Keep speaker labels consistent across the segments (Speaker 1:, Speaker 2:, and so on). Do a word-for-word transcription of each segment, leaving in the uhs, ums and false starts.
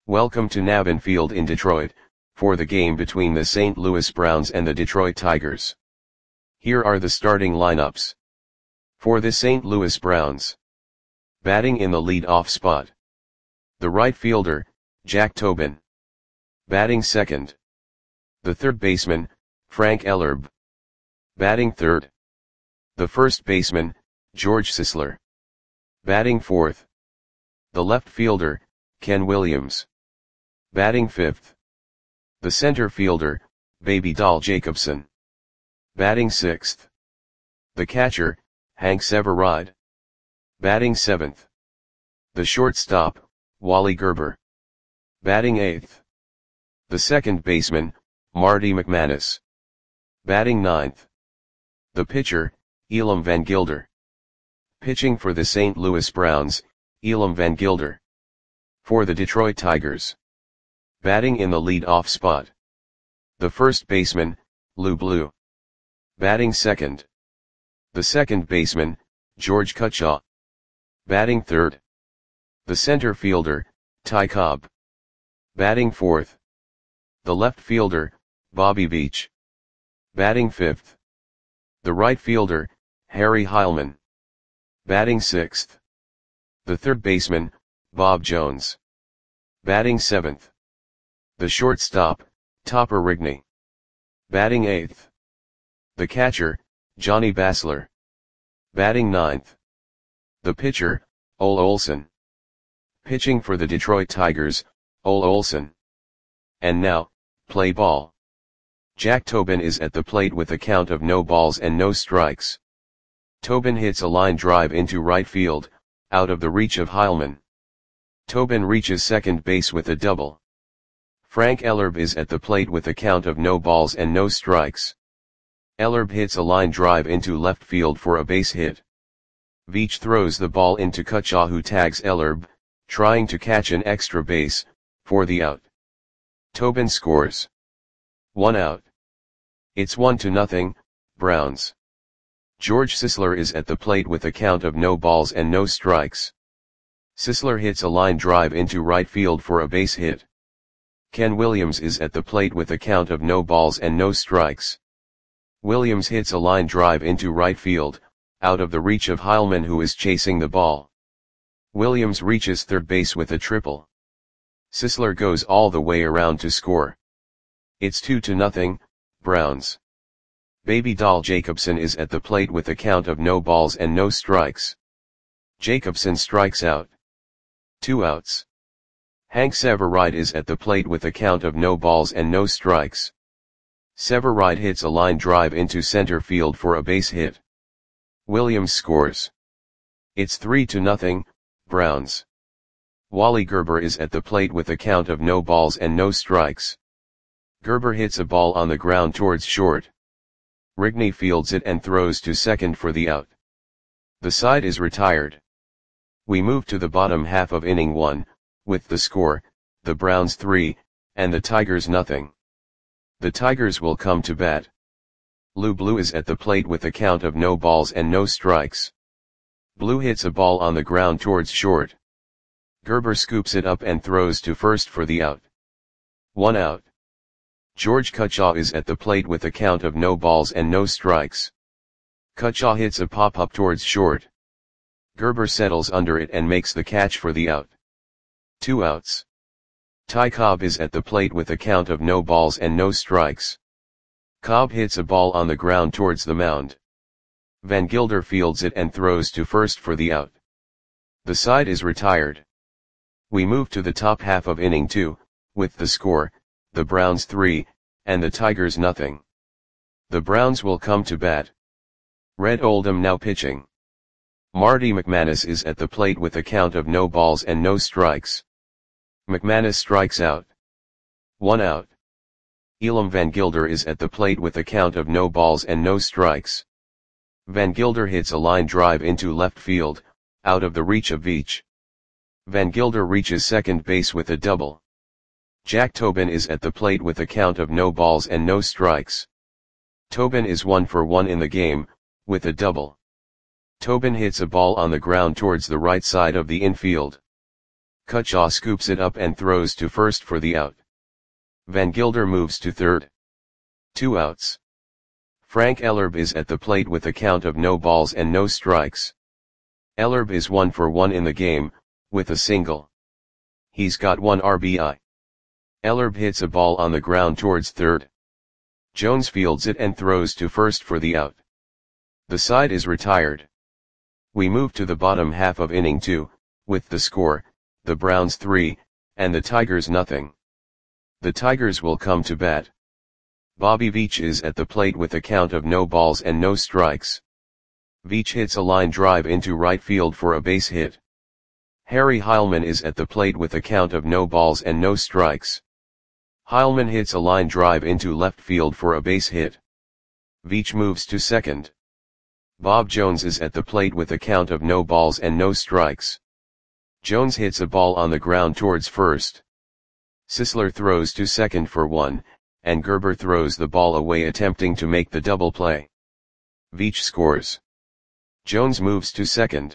Speaker 1: Welcome to Navin Field in Detroit, for the game between the Saint Louis Browns and the Detroit Tigers. Here are the starting lineups. For the Saint Louis Browns. Batting in the lead-off spot. The right fielder, Jack Tobin. Batting second. The third baseman, Frank Ellerbe. Batting third. The first baseman, George Sisler. Batting fourth. The left fielder, Ken Williams. Batting fifth. The center fielder, Baby Doll Jacobson. Batting sixth. The catcher, Hank Severide. Batting seventh. The shortstop, Wally Gerber. Batting eighth. The second baseman, Marty McManus. Batting ninth. The pitcher, Elam Van Gilder. Pitching for the Saint Louis Browns, Elam Van Gilder. For the Detroit Tigers. Batting in the lead-off spot. The first baseman, Lou Blue. Batting second. The second baseman, George Cutchaw. Batting third. The center fielder, Ty Cobb. Batting fourth. The left fielder, Bobby Beach. Batting fifth. The right fielder, Harry Heilman. Batting sixth. The third baseman, Bob Jones. Batting seventh. The shortstop, Topper Rigney. Batting eighth. The catcher, Johnny Basler. Batting ninth. The pitcher, Ole Olson. Pitching for the Detroit Tigers, Ole Olson. And now, play ball. Jack Tobin is at the plate with a count of no balls and no strikes. Tobin hits a line drive into right field, out of the reach of Heilman. Tobin reaches second base with a double. Frank Ellerbe is at the plate with a count of no balls and no strikes. Ellerbe hits a line drive into left field for a base hit. Veach throws the ball into Cutchaw, who tags Ellerbe, trying to catch an extra base, for the out. Tobin scores. One out. It's one to nothing, Browns. George Sisler is at the plate with a count of no balls and no strikes. Sisler hits a line drive into right field for a base hit. Ken Williams is at the plate with a count of no balls and no strikes. Williams hits a line drive into right field, out of the reach of Heilman, who is chasing the ball. Williams reaches third base with a triple. Sisler goes all the way around to score. It's two to nothing, Browns. Baby Doll Jacobson is at the plate with a count of no balls and no strikes. Jacobson strikes out. Two outs. Hank Severide is at the plate with a count of no balls and no strikes. Severide hits a line drive into center field for a base hit. Williams scores. It's three to nothing, Browns. Wally Gerber is at the plate with a count of no balls and no strikes. Gerber hits a ball on the ground towards short. Rigney fields it and throws to second for the out. The side is retired. We move to the bottom half of inning one, with the score, the Browns three, and the Tigers nothing. The Tigers will come to bat. Lou Blue is at the plate with a count of no balls and no strikes. Blue hits a ball on the ground towards short. Gerber scoops it up and throws to first for the out. One out. George Cutchaw is at the plate with a count of no balls and no strikes. Cutchaw hits a pop-up towards short. Gerber settles under it and makes the catch for the out. Two outs. Ty Cobb is at the plate with a count of no balls and no strikes. Cobb hits a ball on the ground towards the mound. Van Gilder fields it and throws to first for the out. The side is retired. We move to the top half of inning two, with the score, the Browns three, and the Tigers nothing. The Browns will come to bat. Red Oldham now pitching. Marty McManus is at the plate with a count of no balls and no strikes. McManus strikes out. One out. Elam Van Gilder is at the plate with a count of no balls and no strikes. Van Gilder hits a line drive into left field, out of the reach of Veach. Van Gilder reaches second base with a double. Jack Tobin is at the plate with a count of no balls and no strikes. Tobin is one for one in the game, with a double. Tobin hits a ball on the ground towards the right side of the infield. Cutshaw scoops it up and throws to first for the out. Van Gilder moves to third. Two outs. Frank Ellerbe is at the plate with a count of no balls and no strikes. Ellerbe is one for one in the game, with a single. He's got one R B I. Ellerbe hits a ball on the ground towards third. Jones fields it and throws to first for the out. The side is retired. We move to the bottom half of inning two, with the score, the Browns three, and the Tigers nothing. The Tigers will come to bat. Bobby Veach is at the plate with a count of no balls and no strikes. Veach hits a line drive into right field for a base hit. Harry Heilman is at the plate with a count of no balls and no strikes. Heilman hits a line drive into left field for a base hit. Veach moves to second. Bob Jones is at the plate with a count of no balls and no strikes. Jones hits a ball on the ground towards first. Sisler throws to second for one, and Gerber throws the ball away attempting to make the double play. Veach scores. Jones moves to second.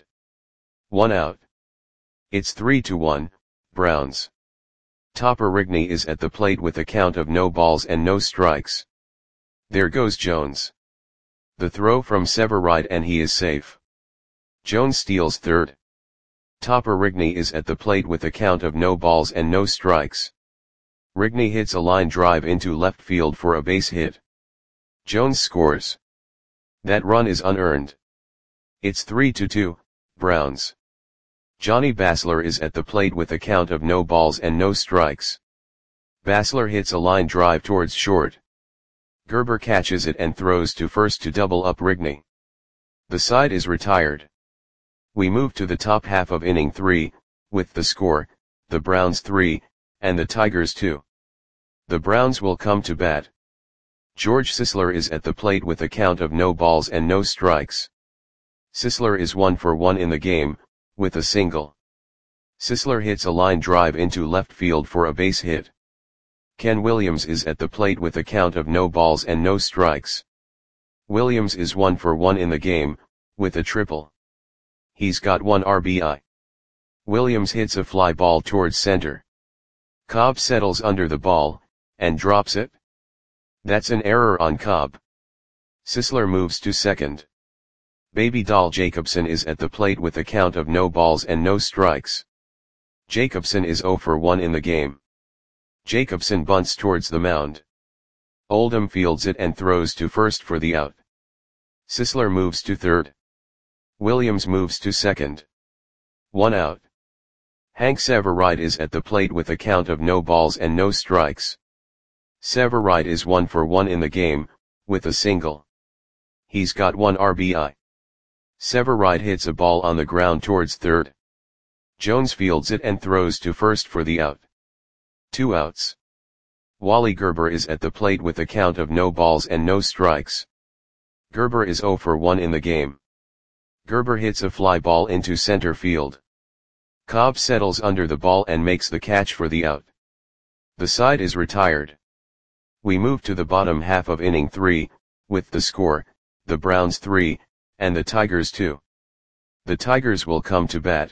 Speaker 1: One out. It's three to one, Browns. Topper Rigney is at the plate with a count of no balls and no strikes. There goes Jones. The throw from Severide and he is safe. Jones steals third. Topper Rigney is at the plate with a count of no balls and no strikes. Rigney hits a line drive into left field for a base hit. Jones scores. That run is unearned. It's three to two, Browns. Johnny Basler is at the plate with a count of no balls and no strikes. Basler hits a line drive towards short. Gerber catches it and throws to first to double up Rigney. The side is retired. We move to the top half of inning three, with the score, the Browns three, and the Tigers two. The Browns will come to bat. George Sisler is at the plate with a count of no balls and no strikes. Sisler is one for one in the game, with a single. Sisler hits a line drive into left field for a base hit. Ken Williams is at the plate with a count of no balls and no strikes. Williams is one for one in the game, with a triple. He's got one R B I. Williams hits a fly ball towards center. Cobb settles under the ball, and drops it. That's an error on Cobb. Sisler moves to second. Baby doll Jacobson is at the plate with a count of no balls and no strikes. Jacobson is zero for one in the game. Jacobson bunts towards the mound. Oldham fields it and throws to first for the out. Sisler moves to third. Williams moves to second. One out. Hank Severide is at the plate with a count of no balls and no strikes. Severide is one for one in the game, with a single. He's got one R B I. Severide hits a ball on the ground towards third. Jones fields it and throws to first for the out. Two outs. Wally Gerber is at the plate with a count of no balls and no strikes. Gerber is zero for one in the game. Gerber hits a fly ball into center field. Cobb settles under the ball and makes the catch for the out. The side is retired. We move to the bottom half of inning three, with the score, the Browns three, and the Tigers two. The Tigers will come to bat.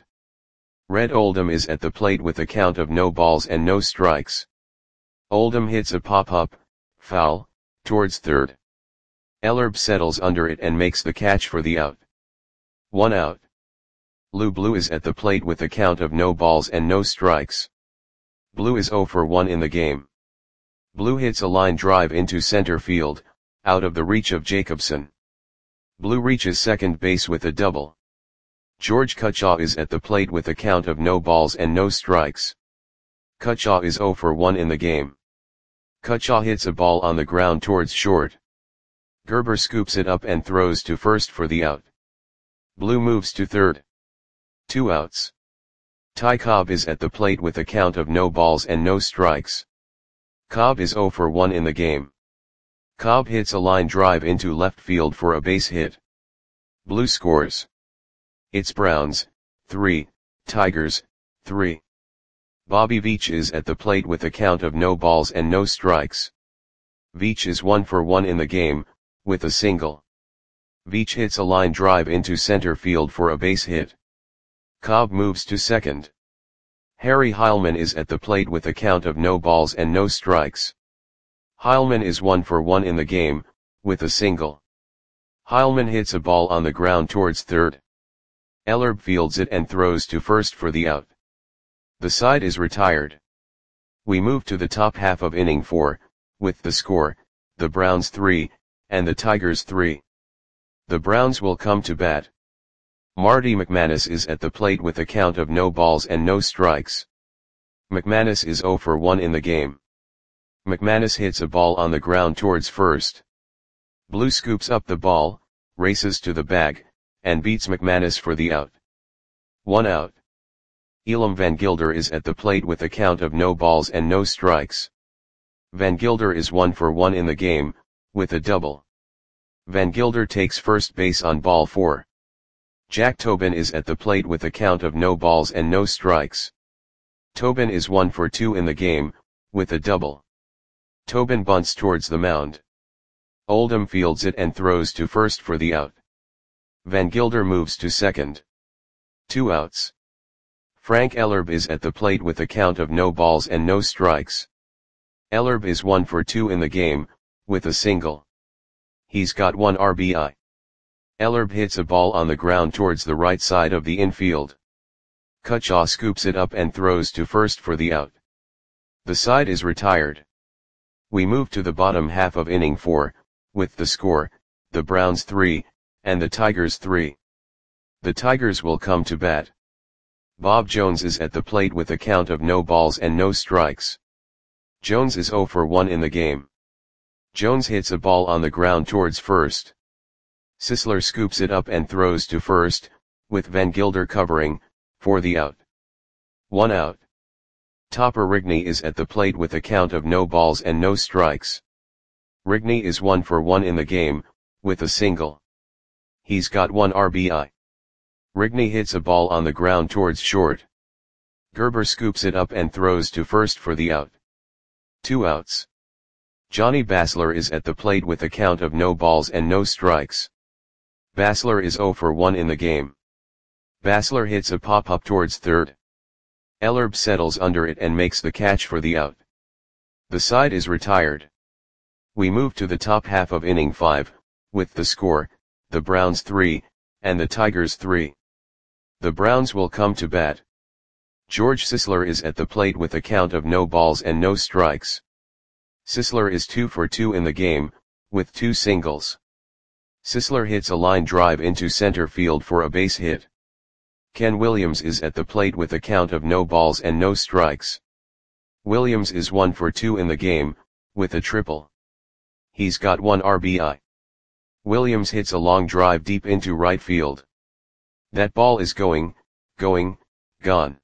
Speaker 1: Red Oldham is at the plate with a count of no balls and no strikes. Oldham hits a pop-up, foul, towards third. Ellerbe settles under it and makes the catch for the out. One out. Lou Blue is at the plate with a count of no balls and no strikes. Blue is zero for one in the game. Blue hits a line drive into center field, out of the reach of Jacobson. Blue reaches second base with a double. George Cutshaw is at the plate with a count of no balls and no strikes. Cutshaw is zero for one in the game. Cutshaw hits a ball on the ground towards short. Gerber scoops it up and throws to first for the out. Blue moves to third. Two outs. Ty Cobb is at the plate with a count of no balls and no strikes. Cobb is zero for one in the game. Cobb hits a line drive into left field for a base hit. Blue scores. It's Browns, three, Tigers, three. Bobby Veach is at the plate with a count of no balls and no strikes. Veach is one for one in the game, with a single. Veach hits a line drive into center field for a base hit. Cobb moves to second. Harry Heilman is at the plate with a count of no balls and no strikes. Heilman is one for one in the game, with a single. Heilman hits a ball on the ground towards third. Ellerbe fields it and throws to first for the out. The side is retired. We move to the top half of inning four, with the score, the Browns three, and the Tigers three. The Browns will come to bat. Marty McManus is at the plate with a count of no balls and no strikes. McManus is zero for one in the game. McManus hits a ball on the ground towards first. Blue scoops up the ball, races to the bag, and beats McManus for the out. One out. Elam Van Gilder is at the plate with a count of no balls and no strikes. Van Gilder is one for one in the game, with a double. Van Gilder takes first base on ball four. Jack Tobin is at the plate with a count of no balls and no strikes. Tobin is one for two in the game, with a double. Tobin bunts towards the mound. Oldham fields it and throws to first for the out. Van Gilder moves to second. Two outs. Frank Ellerbe is at the plate with a count of no balls and no strikes. Ellerbe is one for two in the game, with a single. He's got one R B I. Ellerbe hits a ball on the ground towards the right side of the infield. Cutchaw scoops it up and throws to first for the out. The side is retired. We move to the bottom half of inning four, with the score, the Browns three, and the Tigers three. The Tigers will come to bat. Bob Jones is at the plate with a count of no balls and no strikes. Jones is zero for one in the game. Jones hits a ball on the ground towards first. Sisler scoops it up and throws to first, with Van Gilder covering, for the out. One out. Topper Rigney is at the plate with a count of no balls and no strikes. Rigney is one for one in the game, with a single. He's got one R B I. Rigney hits a ball on the ground towards short. Gerber scoops it up and throws to first for the out. Two outs. Johnny Basler is at the plate with a count of no balls and no strikes. Basler is zero for one in the game. Basler hits a pop-up towards third. Ellerbe settles under it and makes the catch for the out. The side is retired. We move to the top half of inning five, with the score, the Browns three, and the Tigers three. The Browns will come to bat. George Sisler is at the plate with a count of no balls and no strikes. Sisler is two for two in the game, with two singles. Sisler hits a line drive into center field for a base hit. Ken Williams is at the plate with a count of no balls and no strikes. Williams is one for two in the game, with a triple. He's got one R B I. Williams hits a long drive deep into right field. That ball is going, going, gone.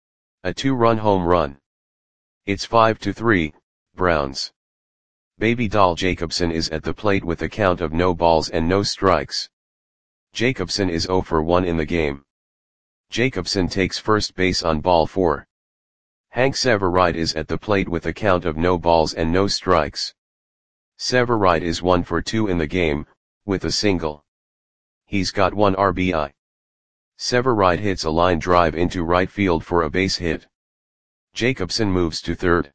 Speaker 1: A two-run home run. It's five to three, Browns. Baby Doll Jacobson is at the plate with a count of no balls and no strikes. Jacobson is zero for one in the game. Jacobson takes first base on ball four. Hank Severide is at the plate with a count of no balls and no strikes. Severide is one for two in the game, with a single. He's got one R B I. Severide hits a line drive into right field for a base hit. Jacobson moves to third.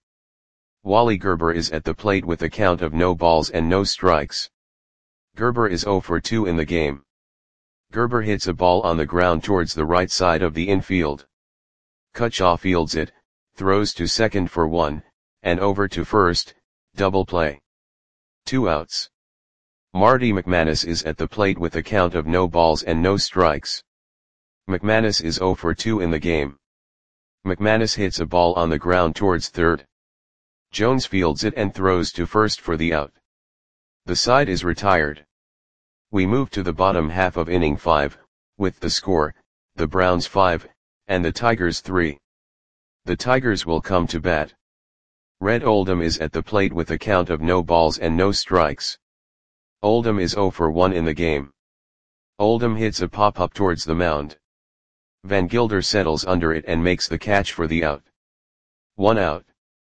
Speaker 1: Wally Gerber is at the plate with a count of no balls and no strikes. Gerber is zero for two in the game. Gerber hits a ball on the ground towards the right side of the infield. Cutchaw fields it, throws to second for one, and over to first, double play. Two outs. Marty McManus is at the plate with a count of no balls and no strikes. McManus is zero for two in the game. McManus hits a ball on the ground towards third. Jones fields it and throws to first for the out. The side is retired. We move to the bottom half of inning five, with the score, the Browns five, and the Tigers three. The Tigers will come to bat. Red Oldham is at the plate with a count of no balls and no strikes. Oldham is zero for one in the game. Oldham hits a pop-up towards the mound. Van Gilder settles under it and makes the catch for the out. One out.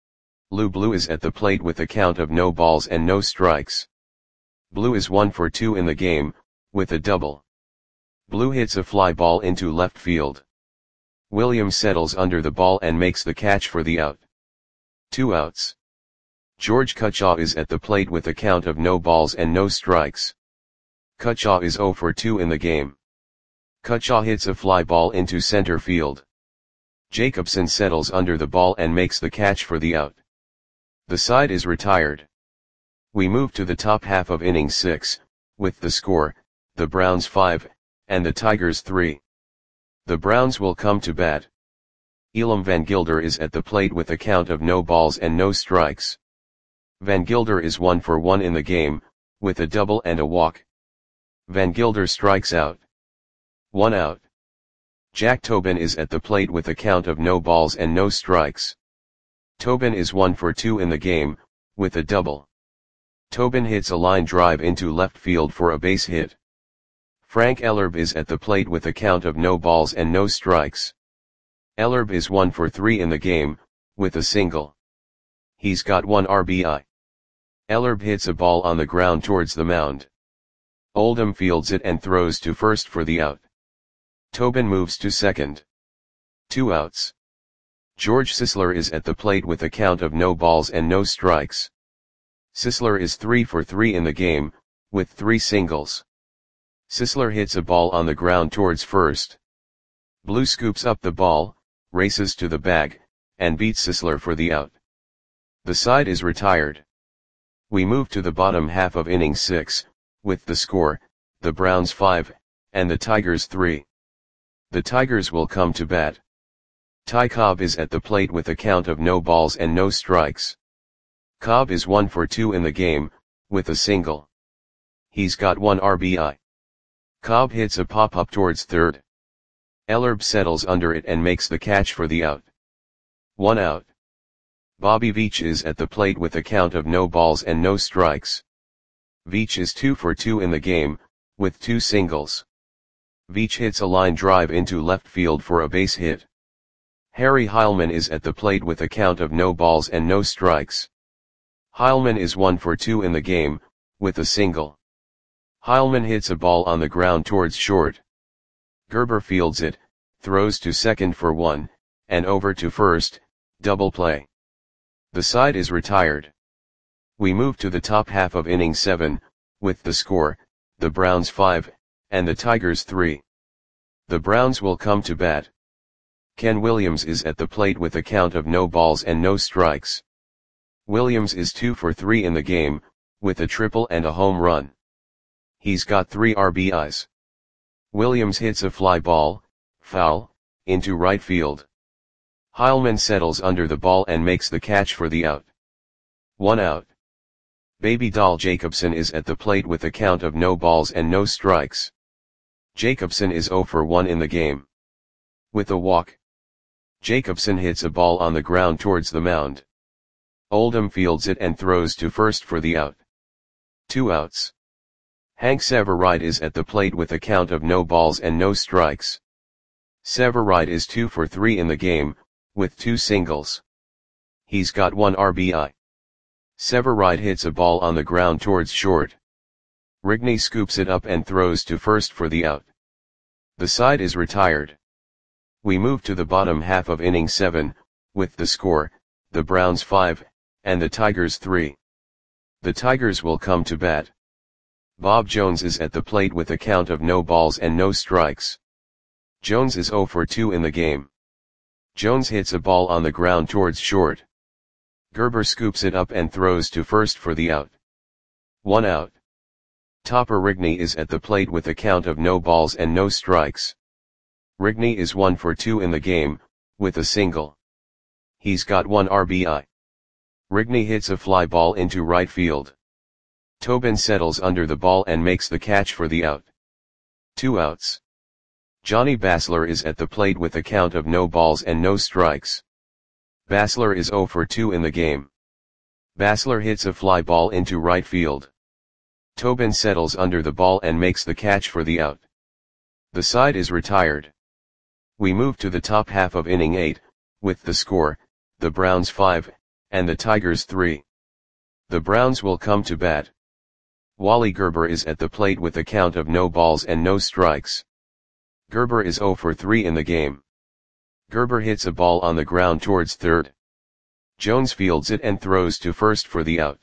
Speaker 1: Lou Blue is at the plate with a count of no balls and no strikes. Blue is one for two in the game, with a double. Blue hits a fly ball into left field. Williams settles under the ball and makes the catch for the out. Two outs. George Cutchaw is at the plate with a count of no balls and no strikes. Cutchaw is oh for two in the game. Cutchaw hits a fly ball into center field. Jacobson settles under the ball and makes the catch for the out. The side is retired. We move to the top half of inning six, with the score, the Browns five, and the Tigers three. The Browns will come to bat. Elam Van Gilder is at the plate with a count of no balls and no strikes. Van Gilder is one for one in the game, with a double and a walk. Van Gilder strikes out. One out. Jack Tobin is at the plate with a count of no balls and no strikes. Tobin is one for two in the game, with a double. Tobin hits a line drive into left field for a base hit. Frank Ellerbe is at the plate with a count of no balls and no strikes. Ellerbe is one for three in the game, with a single. He's got one R B I. Ellerbe hits a ball on the ground towards the mound. Oldham fields it and throws to first for the out. Tobin moves to second. Two outs. George Sisler is at the plate with a count of no balls and no strikes. Sisler is three for three in the game, with three singles. Sisler hits a ball on the ground towards first. Blue scoops up the ball, races to the bag, and beats Sisler for the out. The side is retired. We move to the bottom half of inning six, with the score, the Browns five, and the Tigers three. The Tigers will come to bat. Ty Cobb is at the plate with a count of no balls and no strikes. Cobb is one for two in the game, with a single. He's got one R B I. Cobb hits a pop-up towards third. Ellerbe settles under it and makes the catch for the out. One out. Bobby Veach is at the plate with a count of no balls and no strikes. Veach is two for two in the game, with two singles. Veach hits a line drive into left field for a base hit. Harry Heilman is at the plate with a count of no balls and no strikes. Heilman is one for two in the game, with a single. Heilman hits a ball on the ground towards short. Gerber fields it, throws to second for one, and over to first, double play. The side is retired. We move to the top half of inning seven, with the score, the Browns five, and the Tigers three. The Browns will come to bat. Ken Williams is at the plate with a count of no balls and no strikes. Williams is two for three in the game, with a triple and a home run. He's got three R B Is. Williams hits a fly ball, foul, into right field. Heilman settles under the ball and makes the catch for the out. One out. Baby Doll Jacobson is at the plate with a count of no balls and no strikes. Jacobson is oh for one in the game. With a walk. Jacobson hits a ball on the ground towards the mound. Oldham fields it and throws to first for the out. Two outs. Hank Severide is at the plate with a count of no balls and no strikes. Severide is two for three in the game, with two singles. He's got one R B I. Severide hits a ball on the ground towards short. Rigney scoops it up and throws to first for the out. The side is retired. We move to the bottom half of inning seven, with the score, the Browns five, and the Tigers three. The Tigers will come to bat. Bob Jones is at the plate with a count of no balls and no strikes. Jones is oh for two in the game. Jones hits a ball on the ground towards short. Gerber scoops it up and throws to first for the out. One out. Topper Rigney is at the plate with a count of no balls and no strikes. Rigney is one for two in the game, with a single. He's got one R B I. Rigney hits a fly ball into right field. Tobin settles under the ball and makes the catch for the out. Two outs. Johnny Basler is at the plate with a count of no balls and no strikes. Basler is oh for two in the game. Basler hits a fly ball into right field. Tobin settles under the ball and makes the catch for the out. The side is retired. We move to the top half of inning eight, with the score, the Browns five, and the Tigers three. The Browns will come to bat. Wally Gerber is at the plate with a count of no balls and no strikes. Gerber is oh for three in the game. Gerber hits a ball on the ground towards third. Jones fields it and throws to first for the out.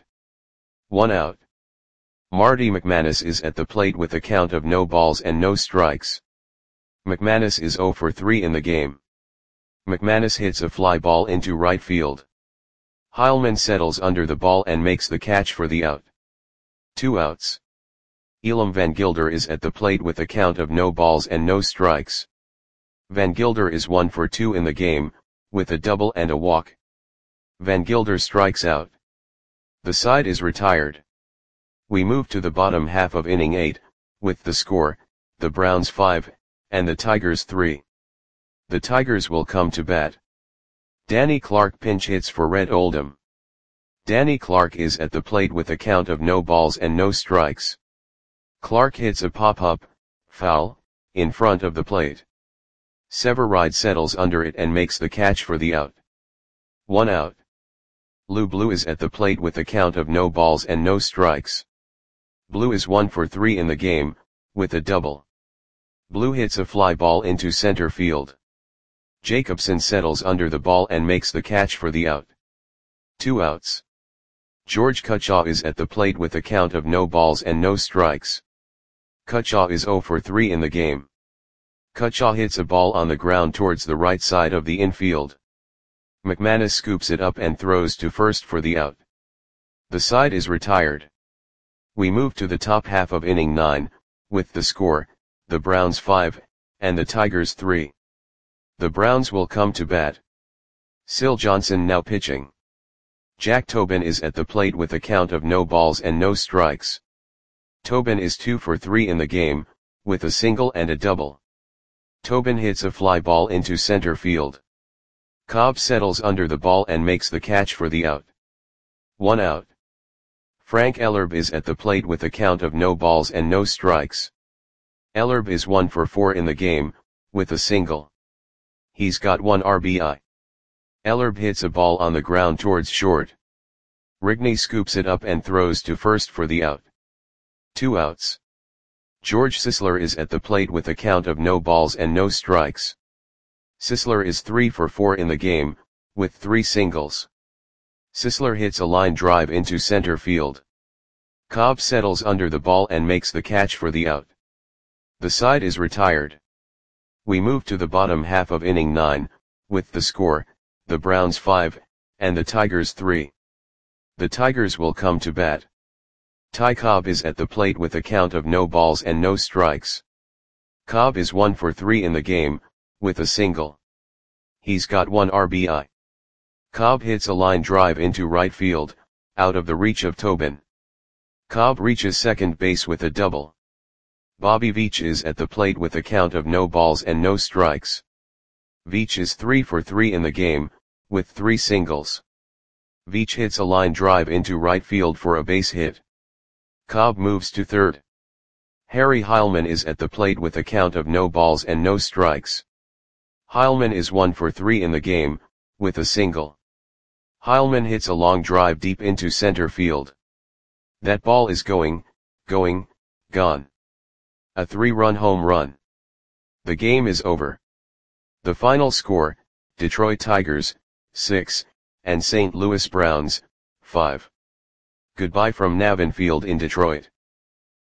Speaker 1: One out. Marty McManus is at the plate with a count of no balls and no strikes. McManus is zero for three in the game. McManus hits a fly ball into right field. Heilman settles under the ball and makes the catch for the out. Two outs. Elam Van Gilder is at the plate with a count of no balls and no strikes. Van Gilder is one for two in the game, with a double and a walk. Van Gilder strikes out. The side is retired. We move to the bottom half of inning eight, with the score, the Browns five, and the Tigers three. The Tigers will come to bat. Danny Clark pinch hits for Red Oldham. Danny Clark is at the plate with a count of no balls and no strikes. Clark hits a pop-up, foul, in front of the plate. Severide settles under it and makes the catch for the out. One out. Lou Blue is at the plate with a count of no balls and no strikes. Blue is one for three in the game, with a double. Blue hits a fly ball into center field. Jacobson settles under the ball and makes the catch for the out. Two outs. George Cutchaw is at the plate with a count of no balls and no strikes. Cutchaw is zero for three in the game. Cutchaw hits a ball on the ground towards the right side of the infield. McManus scoops it up and throws to first for the out. The side is retired. We move to the top half of inning nine, with the score, the Browns five, and the Tigers three. The Browns will come to bat. Syl Johnson now pitching. Jack Tobin is at the plate with a count of no balls and no strikes. Tobin is two for three in the game, with a single and a double. Tobin hits a fly ball into center field. Cobb settles under the ball and makes the catch for the out. One out. Frank Ellerbe is at the plate with a count of no balls and no strikes. Ellerbe is one for four in the game, with a single. He's got one R B I. Ellerbe hits a ball on the ground towards short. Rigney scoops it up and throws to first for the out. Two outs. George Sisler is at the plate with a count of no balls and no strikes. Sisler is three for four in the game, with three singles. Sisler hits a line drive into center field. Cobb settles under the ball and makes the catch for the out. The side is retired. We move to the bottom half of inning nine, with the score, the Browns five, and the Tigers three. The Tigers will come to bat. Ty Cobb is at the plate with a count of no balls and no strikes. Cobb is one for three in the game, with a single. He's got one R B I. Cobb hits a line drive into right field, out of the reach of Tobin. Cobb reaches second base with a double. Bobby Veach is at the plate with a count of no balls and no strikes. Veach is three for three in the game, with three singles. Veach hits a line drive into right field for a base hit. Cobb moves to third. Harry Heilman is at the plate with a count of no balls and no strikes. Heilman is one for three in the game, with a single. Heilman hits a long drive deep into center field. That ball is going, going, gone. A three-run home run. The game is over. The final score, Detroit Tigers, six, and Saint Louis Browns, five. Goodbye from Navin Field in Detroit.